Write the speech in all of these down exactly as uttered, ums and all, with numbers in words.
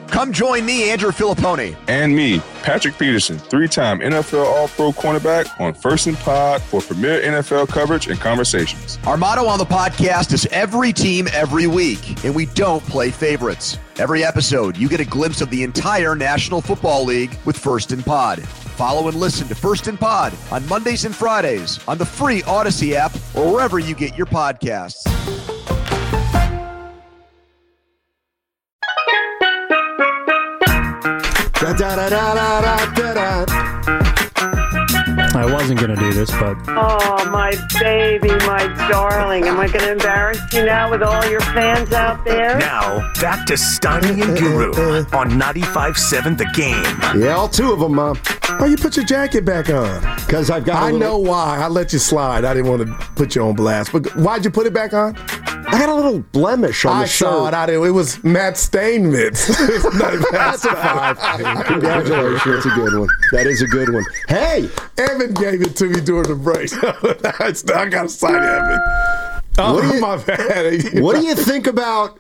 Come join me, Andrew Filipponi. And me, Patrick Peterson, three-time N F L All-Pro cornerback on First and Pod for premier N F L coverage and conversations. Our motto on the podcast is every team, every week, and we don't play favorites. Every episode, you get a glimpse of the entire National Football League with First and Pod. Follow and listen to First and Pod on Mondays and Fridays on the free Odyssey app or wherever you get your podcasts. Da, da, da, da, da, da, da. I wasn't going to do this, but... Oh, my baby, my darling. Am I going to embarrass you now with all your fans out there? Now, back to Steiny and Guru on ninety-five point seven The Game. Yeah, all two of them, Mom. Why you put your jacket back on? Because I've got I little... know why. I let you slide. I didn't want to put you on blast. But why'd you put it back on? I got a little blemish on I the shirt. saw it. I did. It was Matt Steinmetz. That's a five. Congratulations. That's a good one. That is a good one. Hey! Evan gave it to me during the break. I got to sign Evan. Oh, what do you, my bad. What do you think about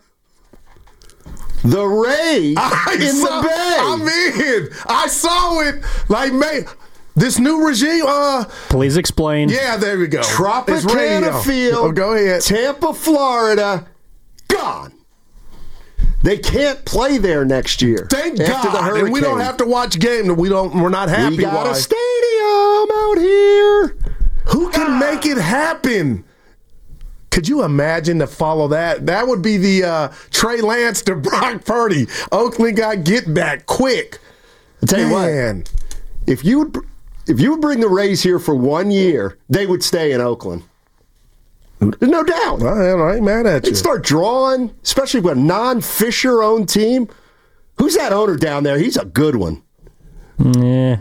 the Rays I in saw, the Bay? I'm in. I saw it. Like, man, this new regime. Uh, Please explain. Yeah, there we go. Tropicana Field. Oh, go ahead. Tampa, Florida. Gone. They can't play there next year. Thank after God. The hurricane. And we don't have to watch a game that we don't. We're not happy. We got why. a stadium out here. Who can ah. make it happen? Could you imagine to follow that? That would be the uh, Trey Lance to Brock Purdy. Oakland got get back quick. I'll tell Man. you what. If you would, if you would bring the Rays here for one year, they would stay in Oakland. There's no doubt. Well, I ain't mad at you. They'd start drawing, especially with a non-Fisher-owned team. Who's that owner down there? He's a good one. Yeah.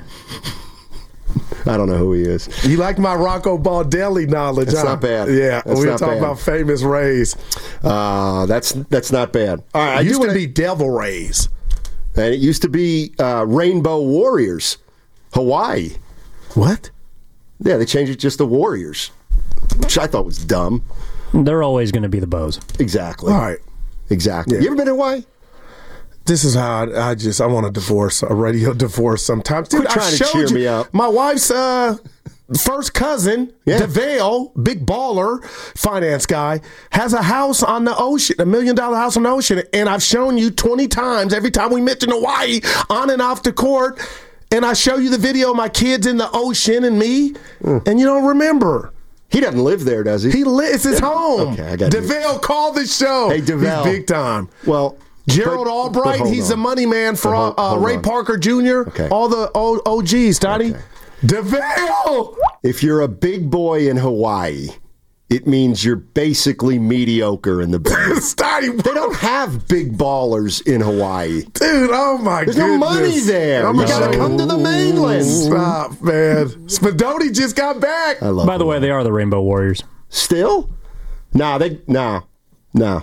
I don't know who he is. You like my Rocco Baldelli knowledge, That's huh? not bad. Yeah, that's we were not talking bad. about famous Rays. Uh, that's that's not bad. All right, it I used wanna, to be Devil Rays. And it used to be uh, Rainbow Warriors, Hawaii. What? Yeah, they changed it just to Warriors, which I thought was dumb. They're always going to be the Bows. Exactly. All right. Exactly. Yeah. You ever been to Hawaii? This is how I, I just I want a divorce, a radio divorce sometimes. Dude, Quit trying I to showed cheer you, me up. My wife's uh, first cousin, Yeah. DeVale, big baller, finance guy, has a house on the ocean, a million dollar house on the ocean. And I've shown you twenty times every time we mention Hawaii on and off the court. And I show you the video of my kids in the ocean and me, mm. and you don't remember. He doesn't live there, does he? He li- It's his home. Okay, I got it. DeVale called the show. Hey, DeVale. He's big time. Well, Gerald but, Albright, but he's on. a money man for But hold, uh, hold Ray on. Parker Junior Okay. All the o- O Gs, Donnie. Okay. DeVale! If you're a big boy in Hawaii, it means you're basically mediocre in the Bay. Stoddy, They don't have big ballers in Hawaii. dude, oh my There's goodness. no money there. Oh You my got to God. come to the mainland. Stop, man. Spadoni just got back. I love By the way, they are the Rainbow Warriors. Still? Nah, they, nah, nah.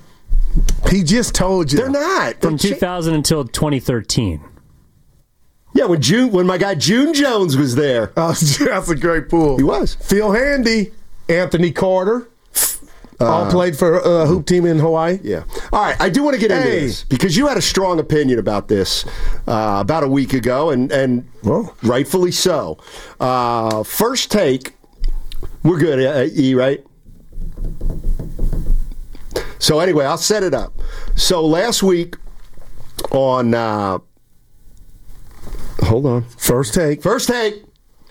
He just told you. They're not. From They two thousand until twenty thirteen. Yeah, when June, when my guy June Jones was there. Oh, that's a great pool. He was. Phil Handy, Anthony Carter, all Uh, played for a uh, hoop team in Hawaii. Yeah. All right. I do want to get into Hey. this because you had a strong opinion about this uh, about a week ago, and and Whoa. rightfully so. Uh, first take, we're good, uh, E, right? So anyway, I'll set it up. So last week on, uh, hold on, First take. first take.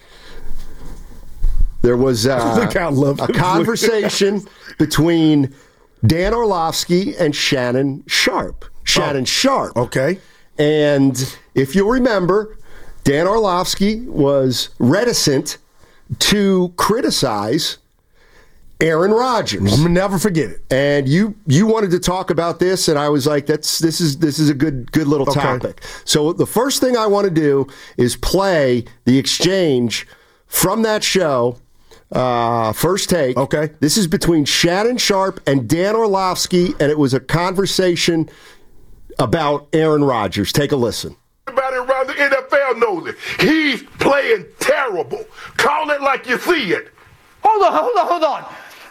There was uh, Look how lovely a conversation between Dan Orlovsky and Shannon Sharp. Shannon Oh. Sharp. Okay. And if you'll remember, Dan Orlovsky was reticent to criticize Aaron Rodgers. I'm gonna never forget it. And you you wanted to talk about this, and I was like, "That's this is this is a good good little Okay. topic." So the first thing I want to do is play the exchange from that show. Uh, first take. Okay. This is between Shannon Sharp and Dan Orlovsky, and it was a conversation about Aaron Rodgers. Take a listen. Everybody around the N F L knows it. He's playing terrible. Call it like you see it. Hold on, hold on, hold on.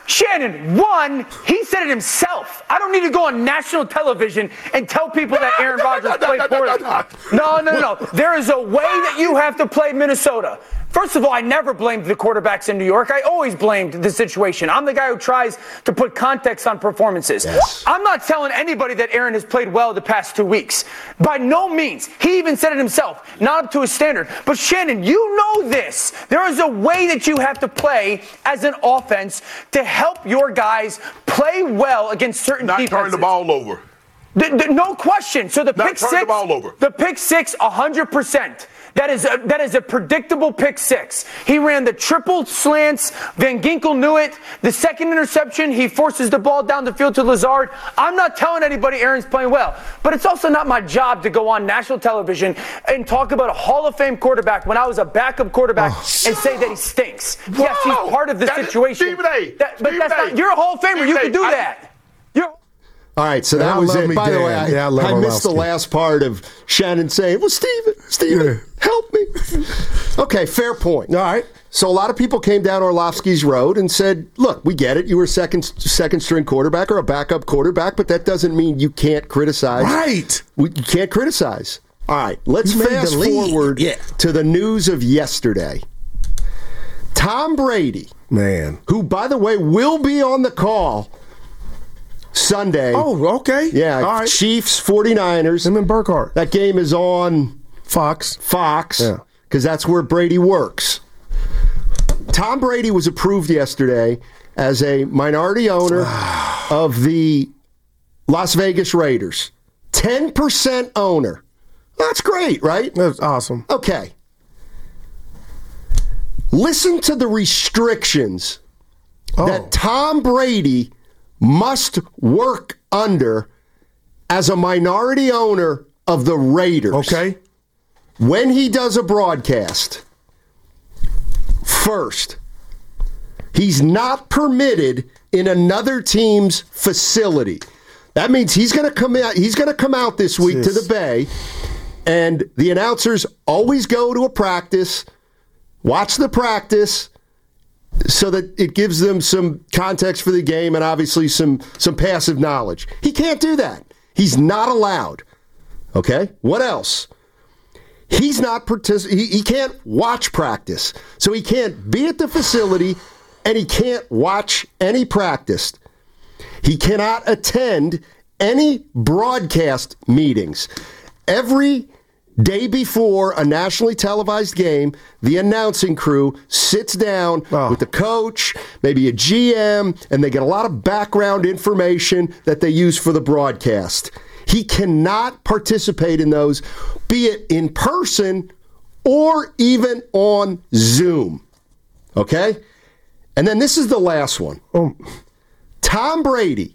Shannon, one, he said it himself. I don't need to go on national television and tell people that Aaron Rodgers played poorly. No, no, no. There is a way that you have to play Minnesota. First of all, I never blamed the quarterbacks in New York. I always blamed the situation. I'm the guy who tries to put context on performances. Yes. I'm not telling anybody that Aaron has played well the past two weeks. By no means. He even said it himself. Not up to his standard. But Shannon, you know this. There is a way that you have to play as an offense to help your guys play well against certain Not defenses. Not turn the ball over. The, the, no question. So the Not pick turn six, the ball over. The pick six, one hundred percent. That is a, that is a predictable pick six. He ran the triple slants. Van Ginkel knew it. The second interception, he forces the ball down the field to Lazard. I'm not telling anybody Aaron's playing well, but it's also not my job to go on national television and talk about a Hall of Fame quarterback when I was a backup quarterback oh. and say that he stinks. Whoa. Yes, he's part of the that situation. Is, Stephen A. That, but Stephen that's A. not. You're a Hall of Famer. Stephen You can do I, that. You're. All right, so that yeah, was it. Me, By Dan. the way, I, yeah, I, I missed the last part of Shannon saying, well, Steven, Steven, yeah. help me. Okay, fair point. All right. So a lot of people came down Orlovsky's road and said, look, we get it. You were a second, second string quarterback or a backup quarterback, but that doesn't mean you can't criticize. Right. We, you can't criticize. All right, let's you fast forward yeah. to the news of yesterday. Tom Brady, man, who, by the way, will be on the call Sunday. Oh, okay. Yeah, all right. Chiefs, forty-niners. Him and Burkhardt. That game is on Fox. Fox, yeah, because that's where Brady works. Tom Brady was approved yesterday as a minority owner of the Las Vegas Raiders. ten percent owner. That's great, right? That's awesome. Okay. Listen to the restrictions oh. that Tom Brady must work under as a minority owner of the Raiders. Okay. When he does a broadcast, first, he's not permitted in another team's facility. That means he's going to come out. He's going to come out this week Jeez. to the Bay, and the announcers always go to a practice, watch the practice, so that it gives them some context for the game and obviously some some passive knowledge. He can't do that. He's not allowed. Okay? What else? He's not partic- he, he can't watch practice. So he can't be at the facility and he can't watch any practice. He cannot attend any broadcast meetings. Every day before a nationally televised game, the announcing crew sits down oh. with the coach, maybe a G M, and they get a lot of background information that they use for the broadcast. He cannot participate in those, be it in person or even on Zoom. Okay? And then this is the last one. Oh. Tom Brady,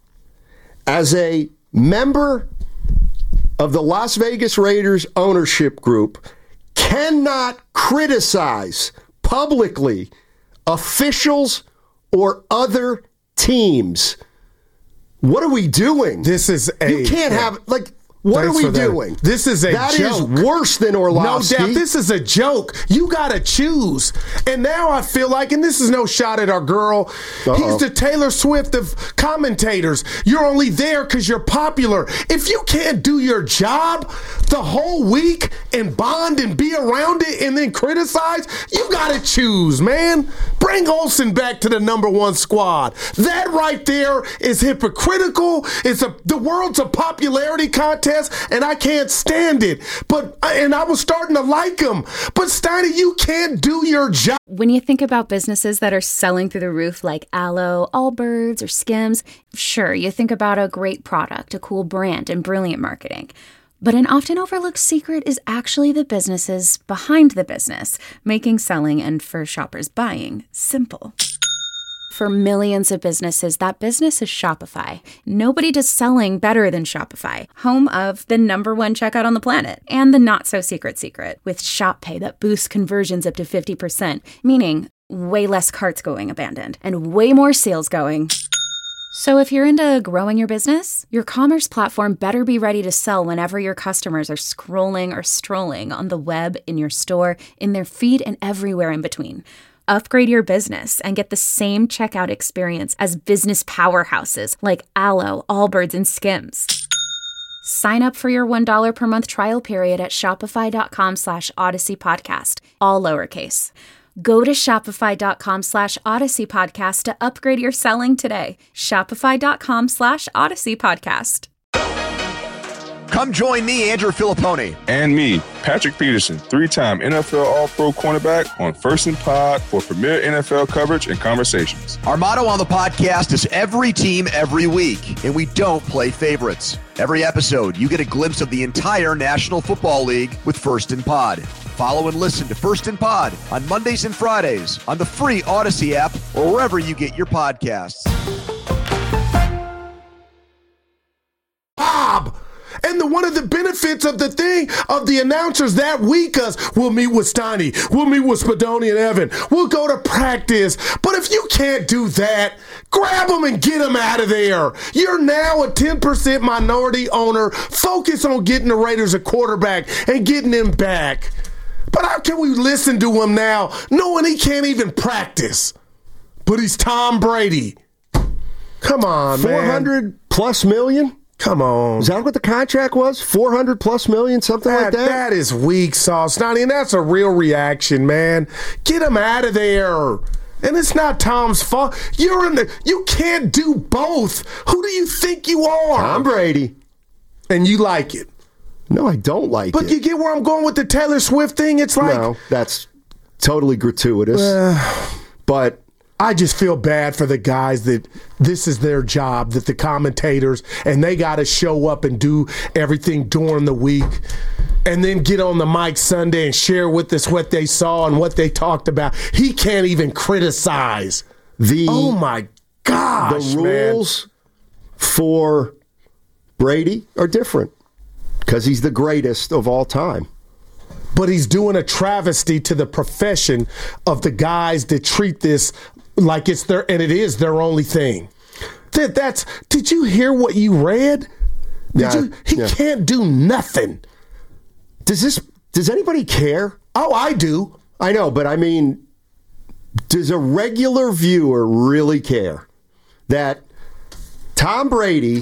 as a member of the Las Vegas Raiders ownership group, cannot criticize publicly officials or other teams. What are we doing? This is a... You can't yeah. have... like. What Thanks are we doing? That. This is a that joke. That is worse than Orlovsky. No doubt. This is a joke. You got to choose. And now I feel like, and this is no shot at our girl, Uh-oh. he's the Taylor Swift of commentators. You're only there because you're popular. If you can't do your job the whole week and bond and be around it and then criticize, you got to choose, man. Bring Olsen back to the number one squad. That right there is hypocritical. It's a the world's a popularity contest. And I can't stand it. But and I was starting to like him. But Steiny, you can't do your job. When you think about businesses that are selling through the roof like Aloe, Allbirds, or Skims, sure, you think about a great product, a cool brand, and brilliant marketing. But an often overlooked secret is actually the businesses behind the business, making selling and, for shoppers, buying simple. For millions of businesses, that business is Shopify. Nobody does selling better than Shopify, home of the number one checkout on the planet, and the not-so-secret secret, with Shop Pay that boosts conversions up to fifty percent, meaning way less carts going abandoned, and way more sales going. So if you're into growing your business, your commerce platform better be ready to sell whenever your customers are scrolling or strolling on the web, in your store, in their feed, and everywhere in between. Upgrade your business and get the same checkout experience as business powerhouses like Alo, Allbirds, and Skims. Sign up for your one dollar per month trial period at shopify.com slash Odyssey Podcast, all lowercase. Go to shopify.com slash Odyssey Podcast to upgrade your selling today. Shopify.com slash Odyssey Podcast. Come join me, Andrew Filipponi. And me, Patrick Peterson, three-time N F L All-Pro cornerback on First and Pod for premier N F L coverage and conversations. Our motto on the podcast is every team, every week, and we don't play favorites. Every episode, you get a glimpse of the entire National Football League with First and Pod. Follow and listen to First and Pod on Mondays and Fridays on the free Odyssey app or wherever you get your podcasts. Bob! And the, one of the benefits of the thing, of the announcers that week is, we'll meet with Steiny, we'll meet with Spadoni and Evan, we'll go to practice. But if you can't do that, grab them and get them out of there. You're now a ten percent minority owner. Focus on getting the Raiders a quarterback and getting them back. But how can we listen to him now knowing he can't even practice? But he's Tom Brady. Come on, man. four hundred plus million? Come on. Is that what the contract was? four hundred plus million, something that, like that? That is weak sauce, Donnie, and that's a real reaction, man. Get him out of there. And it's not Tom's fault. You're in the you can't do both. Who do you think you are? Tom Brady. And you like it. No, I don't like but it. But you get where I'm going with the Taylor Swift thing? It's like No, that's totally gratuitous. Uh, but I just feel bad for the guys that this is their job, that the commentators, and they got to show up and do everything during the week and then get on the mic Sunday and share with us what they saw and what they talked about. He can't even criticize. The, oh, my gosh, The rules man. for Brady are different because he's the greatest of all time. But he's doing a travesty to the profession of the guys that treat this like it's their, and it is their only thing. That that's. Did you hear what you read? Did yeah, you? He yeah. can't do nothing. Does this? Does anybody care? Oh, I do. I know, but I mean, does a regular viewer really care that Tom Brady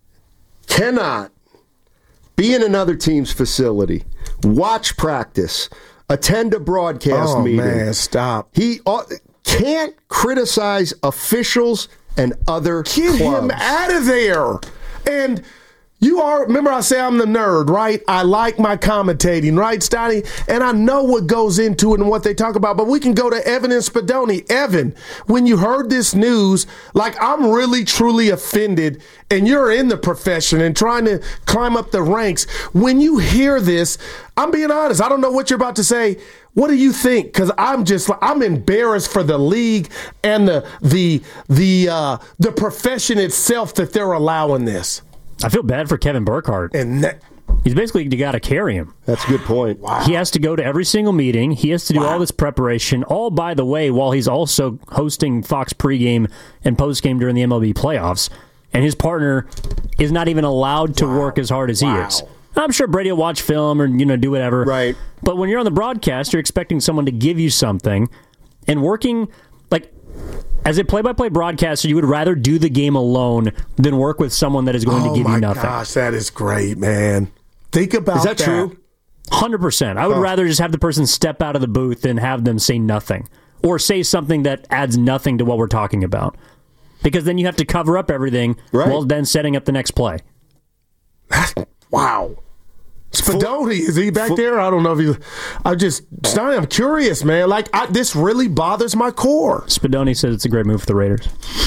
cannot be in another team's facility, watch practice, attend a broadcast oh, meeting? Man, stop. He uh, can't criticize officials and other Get clubs. him out of there. And you are, remember I say I'm the nerd, right? I like my commentating, right, Stoney? And I know what goes into it and what they talk about, but we can go to Evan and Spadoni. Evan, when you heard this news, like I'm really, truly offended, and you're in the profession and trying to climb up the ranks. When you hear this, I'm being honest, I don't know what you're about to say. What do you think? Because I'm just I'm embarrassed for the league and the the the uh, the profession itself that they're allowing this. I feel bad for Kevin Burkhardt. And that, he's basically you got to carry him. That's a good point. Wow. He has to go to every single meeting. He has to do wow. all this preparation. All by the way, while he's also hosting Fox pregame and postgame during the M L B playoffs, and his partner is not even allowed to wow. work as hard as wow. he is. I'm sure Brady will watch film or you know do whatever. Right. But when you're on the broadcast, you're expecting someone to give you something, and working like as a play-by-play broadcaster, you would rather do the game alone than work with someone that is going oh to give you nothing. Oh my gosh, that is great, man. Think about Is that, that. true? one hundred percent. I would oh. rather just have the person step out of the booth than have them say nothing or say something that adds nothing to what we're talking about. Because then you have to cover up everything right. while then setting up the next play. Wow. Spadoni, is he back there? I don't know if he. I just, I'm curious, man. Like I, this really bothers my core. Spadoni says it's a great move for the Raiders.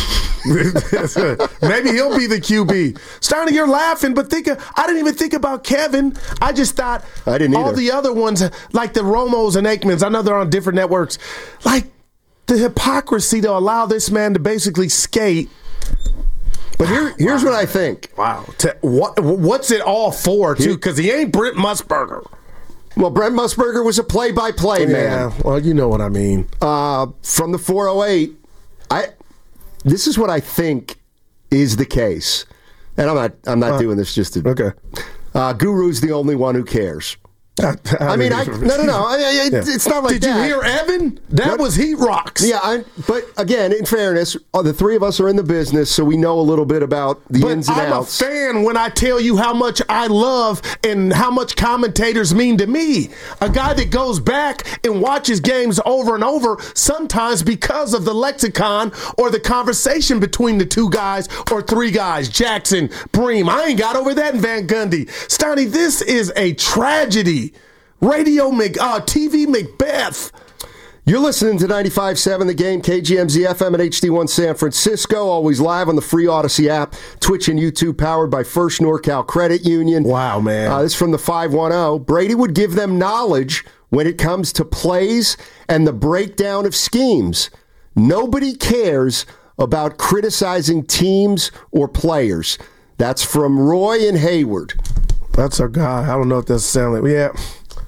Maybe he'll be the Q B. Stoney, you're laughing, but think of, I didn't even think about Kevin. I just thought I didn't all either. the other ones, like the Romos and Aikmans. I know they're on different networks. Like the hypocrisy to allow this man to basically skate. But here, here's wow. what I think. Wow. To, what, what's it all for, too? Because he ain't Brent Musburger. Well, Brent Musburger was a play-by-play man. Yeah, well, you know what I mean. Uh, from the four oh eight, I. This is what I think is the case, and I'm not. I'm not uh, doing this just to. Okay. Uh, Guru's the only one who cares. I mean, I, no, no, no. I, I, Yeah. It's not like Did that. you hear Evan? That What? was Heat Rocks. Yeah, I, but again, in fairness, uh, the three of us are in the business, so we know a little bit about the But ins and I'm outs. a fan when I tell you how much I love and how much commentators mean to me. A guy that goes back and watches games over and over, sometimes because of the lexicon or the conversation between the two guys or three guys, Jackson, Bream. I ain't got over that in Van Gundy. Stoney, this is a tragedy. Radio, Mc, uh, T V Macbeth. You're listening to ninety-five point seven The Game, K G M Z F M and H D one San Francisco, always live on the free Odyssey app, Twitch and YouTube, powered by First NorCal Credit Union. Wow, man. Uh, this is from the five one zero. Brady would give them knowledge when it comes to plays and the breakdown of schemes. Nobody cares about criticizing teams or players. That's from Roy and Hayward. That's our guy. I don't know if that's sound like, yeah.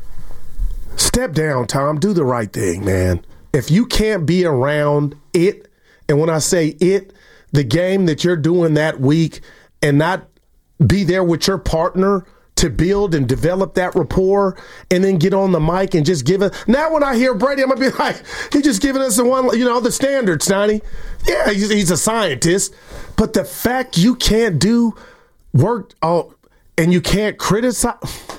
Step down, Tom. Do the right thing, man. If you can't be around it, and when I say it, the game that you're doing that week, and not be there with your partner to build and develop that rapport, and then get on the mic and just give it. Now, when I hear Brady, I'm gonna be like, he's just giving us the one, you know, the standard, Snotty. Yeah, he's, he's a scientist, but the fact you can't do work, oh, and you can't criticize.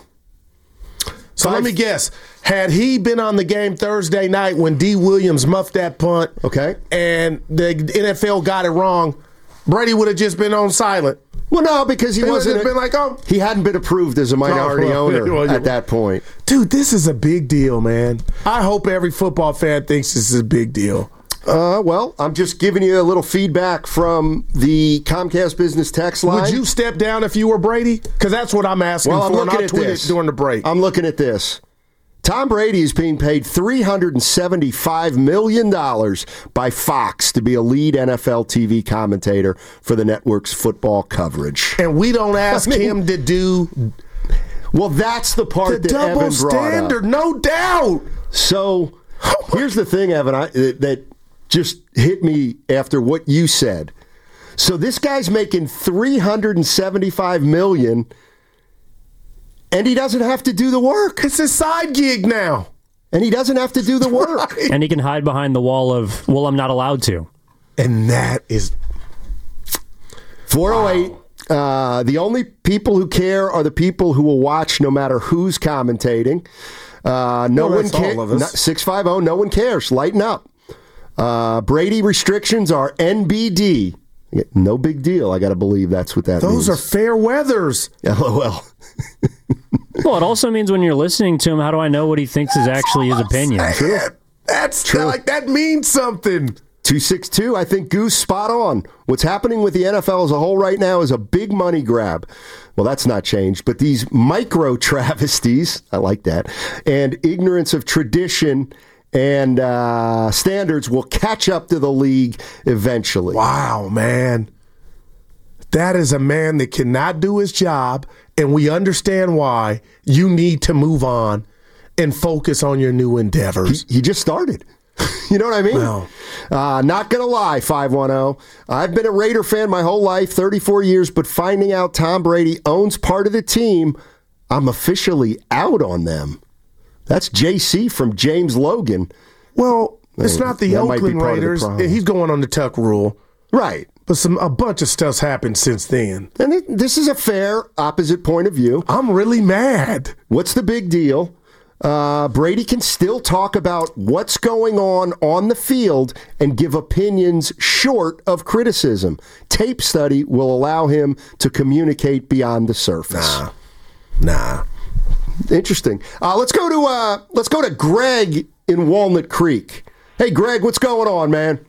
So let me guess. Had he been on the game Thursday night when D. Williams muffed that punt, okay, and the N F L got it wrong, Brady would have just been on silent. Well, no, because he, he wasn't. Been like, oh, he hadn't been approved as a minority oh, well, owner well, at that point. Dude, this is a big deal, man. I hope every football fan thinks this is a big deal. Uh, well, I'm just giving you a little feedback from the Comcast Business text line. Would you step down if you were Brady? Because that's what I'm asking well, I'm for, looking and I'll at tweet this. it during the break. I'm looking at this. Tom Brady is being paid three hundred seventy-five million dollars by Fox to be a lead N F L T V commentator for the network's football coverage. And we don't ask I mean, him to do... Well, that's the part the that double Evan brought standard, up. no doubt. So here's the thing, Evan, I, that just hit me after what you said. So this guy's making three hundred seventy-five million dollars, and he doesn't have to do the work. It's a side gig now. And he doesn't have to do the work. And he can hide behind the wall of, well, I'm not allowed to. And that is... four oh eight. Wow. Uh, the only people who care are the people who will watch no matter who's commentating. Uh, no well, one cares. six five zero, no one cares. Lighten up. Uh, Brady restrictions are N B D. No big deal. I got to believe that's what that Those means. Those are fair weathers. LOL. Well, it also means when you're listening to him, how do I know what he thinks That's is actually his opinion? True. That's true. Like that means something. two six two, I think Goose spot on. What's happening with the N F L as a whole right now is a big money grab. Well, that's not changed, but these micro travesties, I like that, and ignorance of tradition and uh, standards will catch up to the league eventually. Wow, man. That is a man that cannot do his job, and we understand why. You need to move on and focus on your new endeavors. He, he just started. You know what I mean? Well, uh, not going to lie, five one zero. I've been a Raider fan my whole life, thirty-four years, but finding out Tom Brady owns part of the team, I'm officially out on them. That's J C from James Logan. Well, it's not the that Oakland Raiders. The He's going on the Tuck rule. Right. But some a bunch of stuff's happened since then. And it, this is a fair opposite point of view. I'm really mad. What's the big deal? Uh, Brady can still talk about what's going on on the field and give opinions short of criticism. Tape study will allow him to communicate beyond the surface. Nah. Nah. Interesting. Uh, let's go to uh, let's go to Greg in Walnut Creek. Hey, Greg, what's going on, man?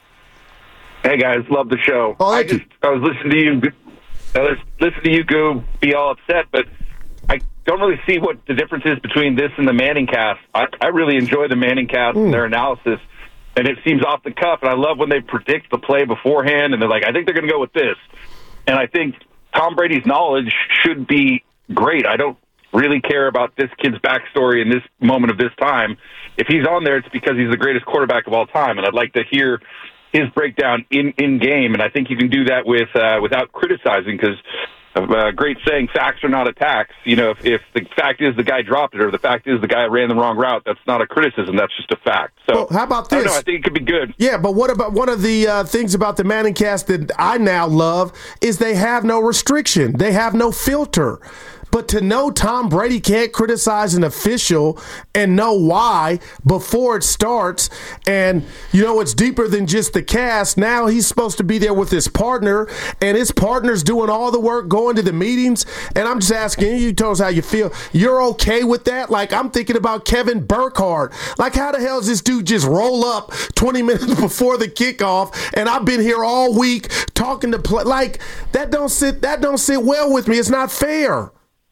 Hey guys, love the show. Oh, I thank just you. I was listening to you. I was listening to you go be all upset, but I don't really see what the difference is between this and the Manning cast. I, I really enjoy the Manning cast mm. and their analysis, and it seems off the cuff. And I love when they predict the play beforehand, and they're like, "I think they're going to go with this." And I think Tom Brady's knowledge should be great. I don't really care about this kid's backstory in this moment of this time. If he's on there, it's because he's the greatest quarterback of all time, and I'd like to hear his breakdown in, in game, and I think you can do that with uh, without criticizing, because a great saying, facts are not attacks. You know, if, if the fact is the guy dropped it or the fact is the guy ran the wrong route, that's not a criticism. That's just a fact. So well, how about this? I don't know, I think it could be good. Yeah, but what about one of the uh, things about the Manning cast that I now love is they have no restriction. They have no filter. But to know Tom Brady can't criticize an official and know why before it starts, and you know it's deeper than just the cast. Now he's supposed to be there with his partner, and his partner's doing all the work, going to the meetings. And I'm just asking you, tell us how you feel. You're okay with that? Like, I'm thinking about Kevin Burkhardt. Like, how the hell does this dude just roll up twenty minutes before the kickoff? And I've been here all week talking to play. Like, that don't sit that don't sit well with me. It's not fair.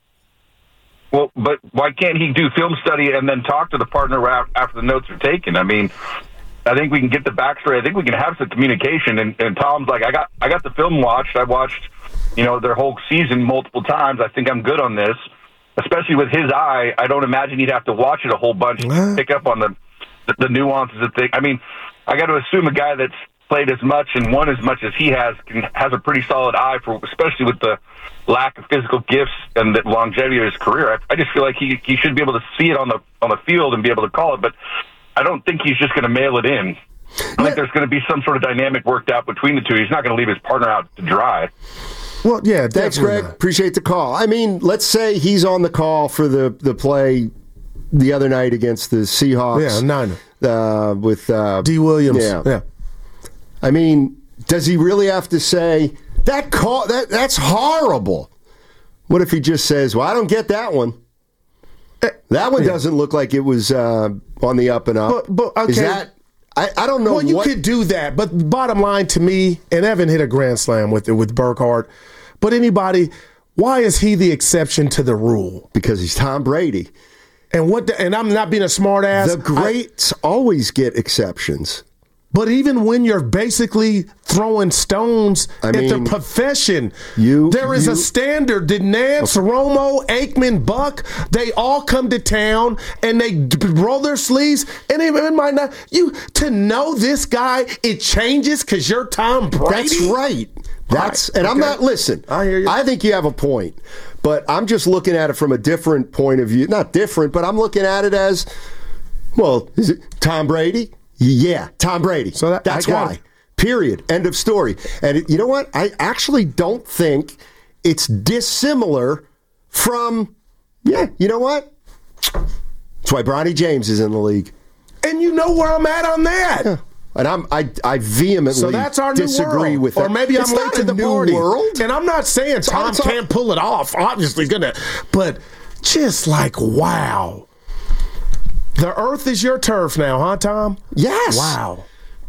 Well, but why can't he do film study and then talk to the partner after the notes are taken? I mean, I think we can get the backstory. I think we can have some communication. And, and Tom's like, I got, I got the film watched. I watched, you know, their whole season multiple times. I think I'm good on this. Especially with his eye, I don't imagine he'd have to watch it a whole bunch to pick up on the the, the nuances of things. I mean, I got to assume a guy that's played as much and won as much as he has can, has a pretty solid eye for, especially with the lack of physical gifts and the longevity of his career. I, I just feel like he he should be able to see it on the on the field and be able to call it, but I don't think he's just going to mail it in. I think there's going to be some sort of dynamic worked out between the two. He's not going to leave his partner out to dry. Well, yeah, thanks, Greg. Not. Appreciate the call. I mean, let's say he's on the call for the, the play the other night against the Seahawks. Yeah, nine. Uh, with uh, D. Williams. Yeah. yeah. I mean, does he really have to say that call? That that's horrible. What if he just says, "Well, I don't get that one. That one yeah. doesn't look like it was uh, on the up and up." But, but okay. Is that? I, I don't know. Well, you what, could do that, but bottom line to me, and Evan hit a grand slam with it with Burkhardt. But anybody, why is he the exception to the rule? Because he's Tom Brady. And what? The, and I'm not being a smart ass. The greats I, always get exceptions. But even when you're basically throwing stones I at mean, their profession, you, there is you, a standard. Did Nance, okay. Romo, Aikman, Buck, they all come to town and they roll their sleeves. And it, it might not. You to know this guy, it changes because you're Tom Brady. That's right. That's right. And okay. I'm not. Listen, I hear you. I think you have a point, but I'm just looking at it from a different point of view. Not different, but I'm looking at it as, well, is it Tom Brady? Yeah, Tom Brady. So that, that's why. It. Period. End of story. And it, you know what? I actually don't think it's dissimilar from, yeah, you know what? That's why Bronny James is in the league. And you know where I'm at on that. Yeah. And I'm, I, I vehemently so that's our disagree new world. with that. Or maybe I'm it's late to the new party. World. And I'm not saying it's Tom all, all, can't pull it off. Obviously, he's going to. But just like, wow. The earth is your turf now, huh, Tom? Yes. Wow.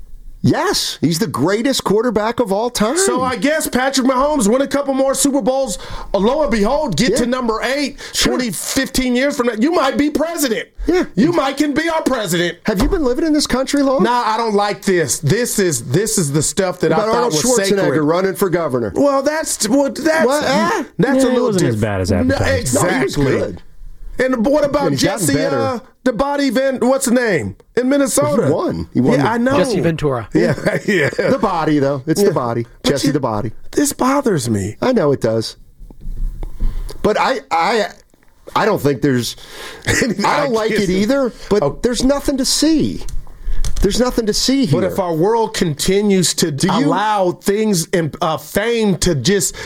Yes. He's the greatest quarterback of all time. So I guess Patrick Mahomes win a couple more Super Bowls. Lo and behold, get yeah. to number eight, sure. twenty, fifteen years from now. You might be president. Yeah. You might can be our president. Have you been living in this country long? Nah, I don't like this. This is this is the stuff that I thought Arnold was Schwarzenegger sacred. running for governor. Well, that's well, that's what? Eh? that's yeah, a little it wasn't different. as bad as advertised. No, exactly. No, he was good. And what about Jesse, uh, the body Van, what's the name? In Minnesota. He won. He won. Yeah, the, I know. Jesse Ventura. Yeah, yeah. The body, though. It's yeah. the body. But Jesse you, the body. This bothers me. I know it does. But I I, I don't think there's... I don't like it either, but oh. there's nothing to see. There's nothing to see here. But if our world continues to Do allow you, things and uh, fame to just...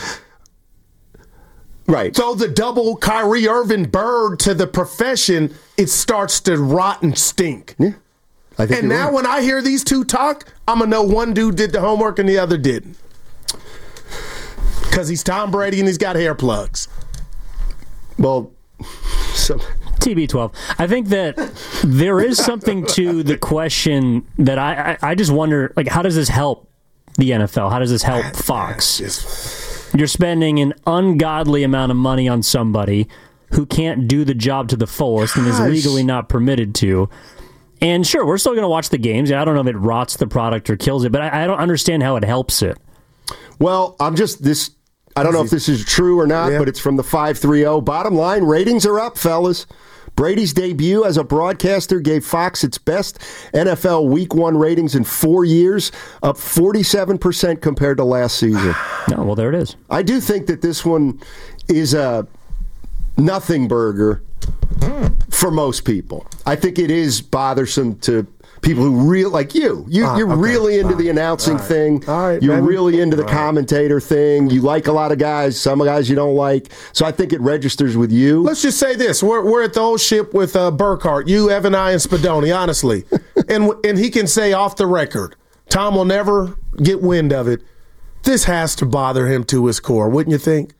Right. So the double Kyrie Irving bird to the profession, it starts to rot and stink. Yeah. I think and now right. when I hear these two talk, I'm going to know one dude did the homework and the other didn't. Because he's Tom Brady and he's got hair plugs. Well, so... T B twelve. I think that there is something to the question that I, I, I just wonder, like, how does this help the N F L? How does this help Fox? You're spending an ungodly amount of money on somebody who can't do the job to the fullest Gosh. and is legally not permitted to. And sure, we're still going to watch the games. I don't know if it rots the product or kills it, but I, I don't understand how it helps it. Well, I'm just this. I don't know if this is true or not, yeah. but it's from the five three zero. Bottom line, ratings are up, fellas. Brady's debut as a broadcaster gave Fox its best N F L Week One ratings in four years, up forty-seven percent compared to last season. No, well, there it is. I do think that this one is a nothing burger for most people. I think it is bothersome to people who real like you. you ah, you're okay. really into ah, the announcing all right. thing. All right, you're baby. really into the all commentator right. thing. You like a lot of guys. Some guys you don't like. So I think it registers with you. Let's just say this: we're we're at the old ship with uh, Burkhardt, you, Evan, I, and Spadoni. Honestly, and and he can say off the record, Tom will never get wind of it. This has to bother him to his core, wouldn't you think?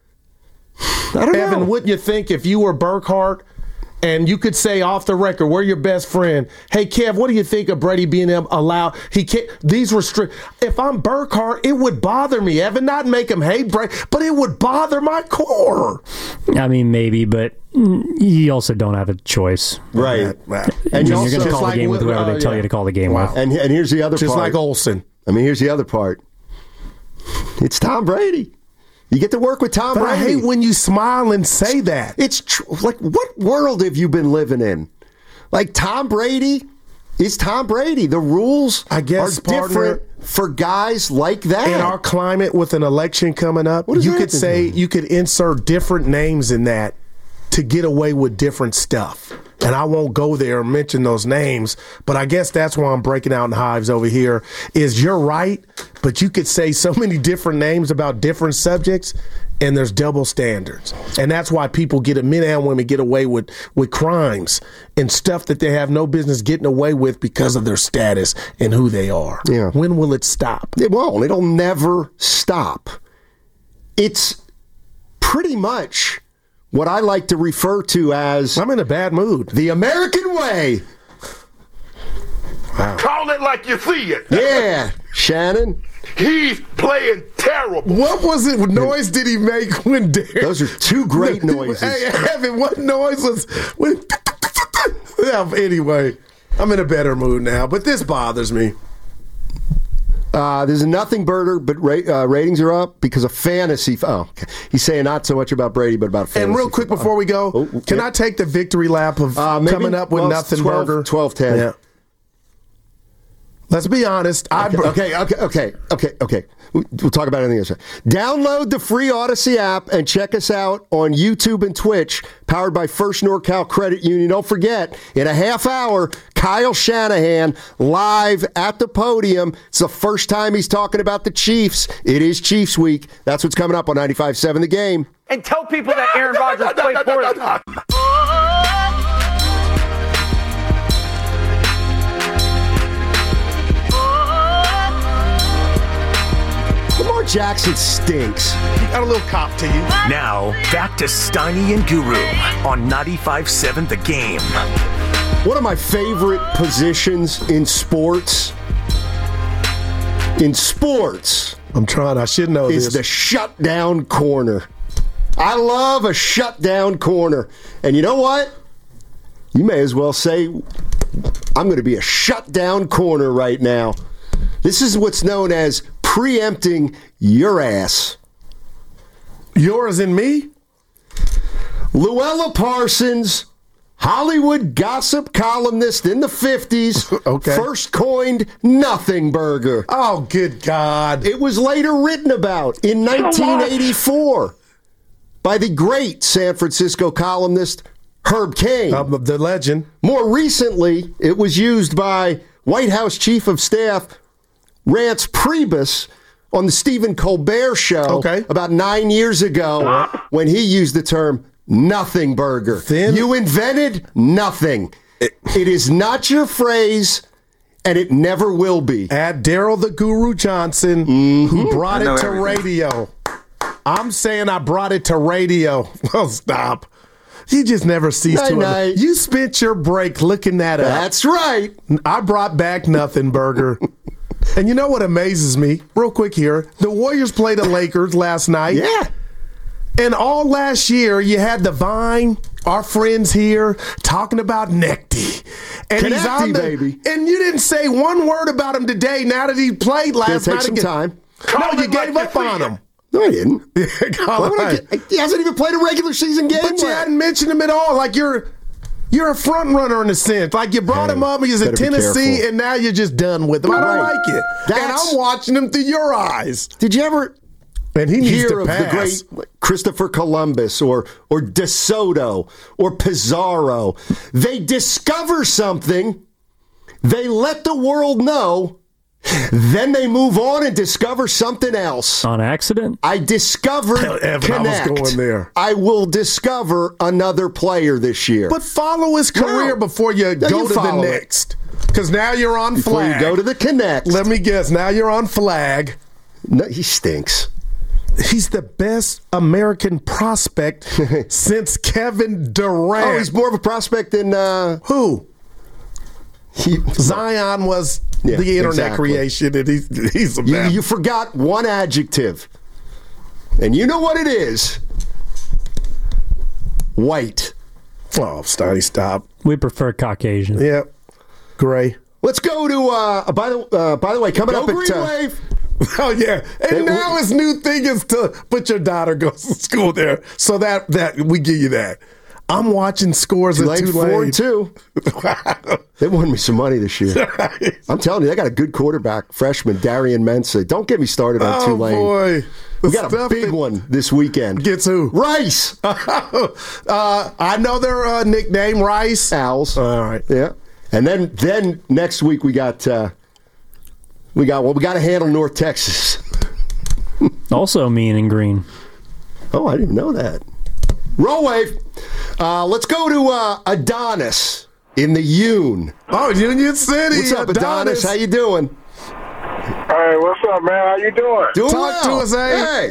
I don't Evan, know. wouldn't you think if you were Burkhardt and you could say off the record, we're your best friend, hey, Kev, what do you think of Brady being allowed? He can't, these restrict. If I'm Burkhardt, it would bother me, Evan, not make him hate Brady, but it would bother my core. I mean, maybe, but you also don't have a choice. Right. Right. And you're you going to also, call the like game with with- whoever uh, they tell yeah. you to call the game Wow. with. and and here's the other Just part. like Olsen. I mean, here's the other part. It's Tom Brady. You get to work with Tom But Brady. I hate when you smile and say that. It's tr- like, what world have you been living in? Like, Tom Brady is Tom Brady. The rules I guess, are partner, different for guys like that. In our climate with an election coming up, does you that could have to say do? you could insert different names in that to get away with different stuff. And I won't go there and mention those names, but I guess that's why I'm breaking out in hives over here, is you're right, but you could say so many different names about different subjects, and there's double standards. And that's why people get, men and women get away with, with crimes and stuff that they have no business getting away with because of their status and who they are. Yeah. When will it stop? It won't. It'll never stop. It's pretty much what I like to refer to as I'm in a bad mood. the American way. Call it like you see it. Yeah, Shannon. He's playing terrible. What was it? What noise did he make when Derek? Those are two great noises. Hey, Evan, what noise was when? Yeah, anyway, I'm in a better mood now, but this bothers me. Uh, there's a nothing burger, but ra- uh, ratings are up because of fantasy. Oh, okay. He's saying not so much about Brady, but about fantasy. And real quick before we go, Oh, can yeah. I take the victory lap of Uh, maybe coming up with twelve nothing twelve burger? twelve ten Yeah. Let's be honest. I Okay, okay, okay, okay, okay, okay. We'll talk about it on the other side. Download the free Odyssey app and check us out on YouTube and Twitch, powered by First NorCal Credit Union. Don't forget, in a half hour, Kyle Shanahan live at the podium. It's the first time he's talking about the Chiefs. It is Chiefs Week. That's what's coming up on ninety-five point seven The Game. And tell people that Aaron Rodgers played for them. Lamar Jackson stinks. got a little cop to you. Now, back to Steiny and Guru on ninety-five point seven The Game. One of my favorite positions in sports, in sports, I'm trying, I should know is this. the shutdown corner. I love a shutdown corner. And you know what? You may as well say, I'm going to be a shutdown corner right now. This is what's known as preempting your ass. Yours and me? Luella Parsons, Hollywood gossip columnist in the fifties, Okay. first coined Nothing Burger. Oh, good God. It was later written about in nineteen eighty-four by the great San Francisco columnist Herb Cain. Um, the legend. More recently, it was used by White House Chief of Staff Rance Priebus on the Stephen Colbert Show Okay. about nine years ago when he used the term Nothing Burger. Then- you invented nothing. It, it is not your phrase, and it never will be. Add Daryl the Guru Johnson, Mm-hmm. who brought I know it to everything. radio. I'm saying I brought it to radio. Oh, stop. You just never cease Night, to night. You spent your break looking that up. That's right. I brought back Nothing Burger. And you know what amazes me? Real quick here. The Warriors played the Lakers last night. Yeah. And all last year, you had the Vine, our friends here, talking about Necty. And he's Connecty, on the, baby. And you didn't say one word about him today now that he played Gonna last take night. some again. time. No, Call you it gave like up you on see him. No, I didn't. Call Why it would I right. get- he hasn't even played a regular season game But you yet. hadn't mentioned him at all. Like you're, You're a front runner in a sense. Like you brought Hey, him up, he's in better be Tennessee, careful. and now you're just done with him. I don't Right. like it. That's- and I'm watching him through your eyes. Did you ever And he needs hear to of pass. the great Christopher Columbus or or DeSoto or Pizarro? They discover something, they let the world know, then they move on and discover something else. On accident? I discovered Evan, I was Connect. going there. I will discover another player this year. But follow his career No. before you No, go you to the follow it. next. Because now you're on Before flag. you go to the Connect. Let me guess. Now you're on flag. No, he stinks. He's the best American prospect since Kevin Durant. Oh, he's more of a prospect than uh, who? He, Zion was Yeah, the internet exactly. creation, and he's he's a you, man. you forgot one adjective, and you know what it is. White. Oh, Steiny, stop. We prefer Caucasian. Yep. Gray. Let's go to. Uh, by the uh, by the way, coming Go up at Green uh, Wave. Oh yeah, and It- now his new thing is to put your daughter goes to school there, so that that we give you that. I'm watching scores at Tulane four and Tulane. two. They won me some money this year. I'm telling you, they got a good quarterback, freshman Darian Mensah. Don't get me started on Oh Tulane. boy, We The got a stuff big that one this weekend. Gets who? Rice. uh, I know their uh, nickname, Rice. Owls. All right. Yeah. And then then next week we got uh, we got well we got to handle North Texas. Also mean and green. Oh, I didn't even know that. Roll wave. Uh, let's go to uh, Adonis in the Union. Oh, Union City. What's up, Adonis? How you doing? Hey, what's up, man? How you doing? Doing Talk well. to us, eh? Hey.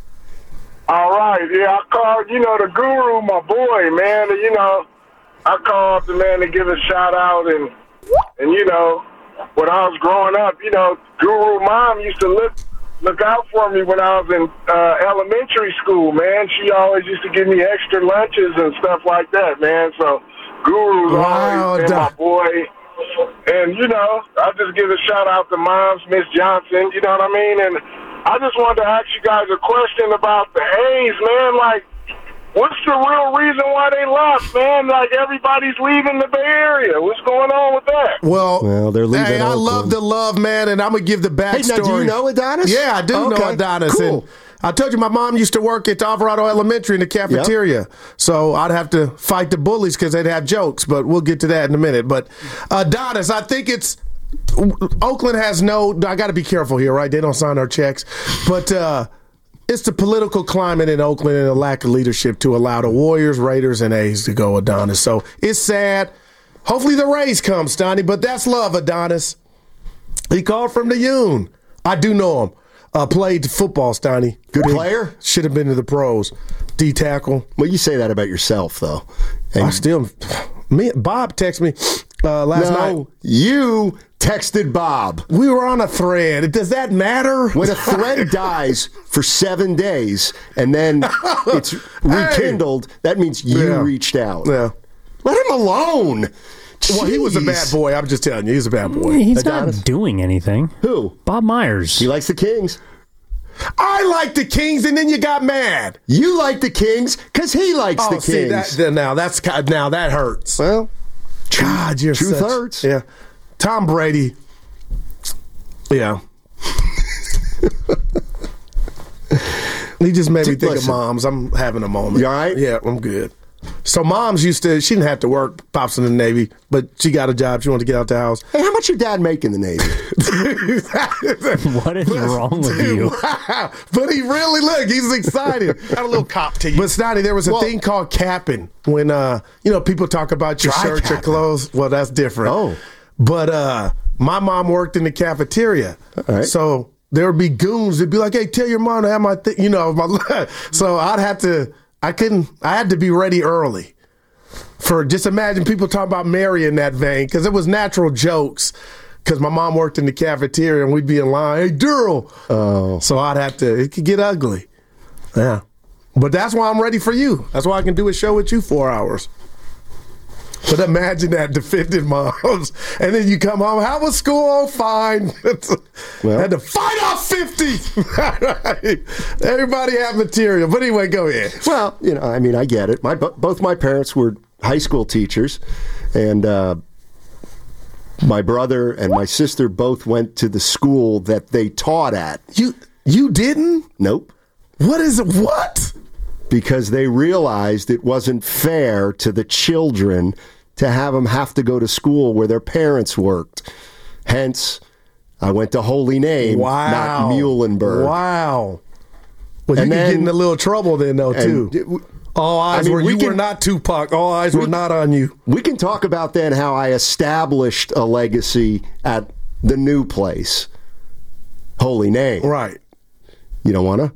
All right. Yeah, I called, you know, the guru, my boy, man. You know, I called the man to give a shout out. And, and you know, when I was growing up, you know, Guru mom used to look look out for me when I was in uh, elementary school, man. She always used to give me extra lunches and stuff like that, man. So Guru's Wow, always been my Doc. boy. And, you know, I just give a shout out to moms, Miss Johnson, you know what I mean? And I just wanted to ask you guys a question about the A's, man. Like, what's the real reason why they lost, man? Like, everybody's leaving the Bay Area. What's going on with that? Well, Well, they're leaving Hey, I Oakland. love the love, man, and I'm gonna give the Hey, backstory. now, do you know Adonis? Yeah, I do know Okay, Adonis. cool. And I told you my mom used to work at Alvarado Elementary in the cafeteria, so I'd have to fight the bullies because they'd have jokes. But we'll get to that in a minute. But Adonis, I think it's Oakland has no. I got to be careful here, right? They don't sign our checks, but. uh It's the political climate in Oakland and a lack of leadership to allow the Warriors, Raiders, and A's to go Adonis. So it's sad. Hopefully the Rays come, Stoney, but that's love, Adonis. He called from the Union. I do know him. Uh, played football, Stoney. Good player? Should have been to the pros. D tackle. Well, you say that about yourself, though. I And still. Me, Bob texted me uh, last no, night. you texted Bob. We were on a thread. Does that matter? When a thread dies for seven days and then it's rekindled, that means you Yeah. reached out. Yeah. Let him alone. Well, he was a Jeez. bad boy. I'm just telling you, he's a bad boy. He's Adonis. not doing anything. Who? Bob Myers. He likes the Kings. I like the Kings, and then you got mad. You like the Kings because he likes Oh, the see Kings. that that- now that's ki- now that hurts. well, God, you're truth such, hurts. Yeah, Tom Brady. Yeah, he just made me Dude, think listen. of moms. I'm having a moment. You all right? Yeah, I'm good. So moms used to. She didn't have to work. Pops in the Navy, but she got a job. She wanted to get out the house. Hey, how much your dad make in the Navy? What is wrong with you? Wow. But he really look. He's excited. Got a little cop to you. But Snotty, there was a Well- thing called capping when uh, you know, people talk about your Dry shirt, your capping. clothes. Well, that's different. Oh. But uh, my mom worked in the cafeteria, right. so there would be goons that'd be like, "Hey, tell your mom to have my thing," you know. My so I'd have to. I couldn't. I had to be ready early. For just imagine people talking about Mary in that vein because it was natural jokes. Because my mom worked in the cafeteria and we'd be in line. Hey, Daryl. Oh. So I'd have to. It could get ugly. Yeah. But that's why I'm ready for you. That's why I can do a show with you four hours. But imagine that defended moms. And then you come home. How was school? Oh, fine. Well. Had to fight off fifty. Everybody have material. But anyway, go ahead. Well, you know, I mean, I get it. My bo- both my parents were high school teachers, and uh, my brother and my sister both went to the school that they taught at. You you didn't? Nope. What is it? What? Because they realized it wasn't fair to the children to have them have to go to school where their parents worked. Hence, I went to Holy Name, wow. not Muhlenberg. Wow. Well, and you then, could get in a little trouble then, though, too. And, All eyes I mean, were we you can, were not Tupac. All eyes we, were not on you. We can talk about then how I established a legacy at the new place, Holy Name. Right. You don't want to?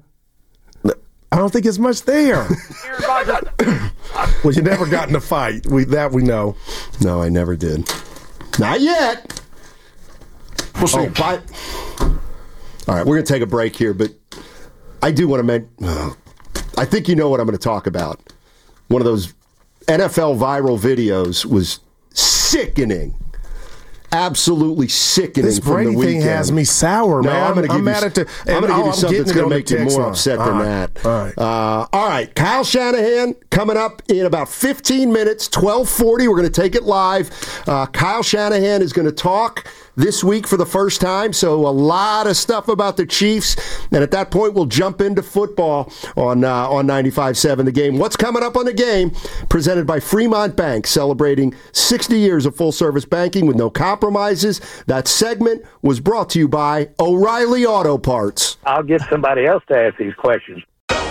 I don't think it's much there. Well, you never got in a fight. We that we know. No, I never did. Not yet. We'll see. Oh, but, all right, we're going to take a break here, but I do want to mention, oh, I think you know what I'm going to talk about. One of those N F L viral videos was sickening. Absolutely sickening. This Brady thing has me sour, no, man. I'm, I'm, I'm mad at the. I'm going to give you something that's going to make you more on. upset all than right. that. All right. Uh, all right. Kyle Shanahan coming up in about fifteen minutes, twelve forty. We're going to take it live. Uh, Kyle Shanahan is going to talk this week for the first time, so a lot of stuff about the Chiefs. And at that point, we'll jump into football on uh, on ninety-five point seven The Game. What's coming up on The Game? Presented by Fremont Bank, celebrating sixty years of full-service banking with no compromises. That segment was brought to you by O'Reilly Auto Parts. I'll get somebody else to ask these questions.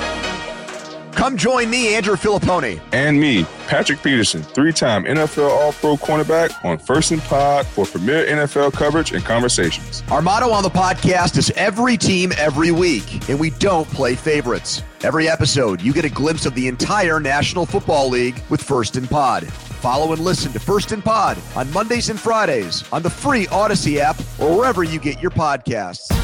Come join me, Andrew Filippone. And me, Patrick Peterson, three-time N F L All-Pro cornerback on First and Pod for premier N F L coverage and conversations. Our motto on the podcast is every team, every week, and we don't play favorites. Every episode, you get a glimpse of the entire National Football League with First and Pod. Follow and listen to First and Pod on Mondays and Fridays on the free Odyssey app or wherever you get your podcasts.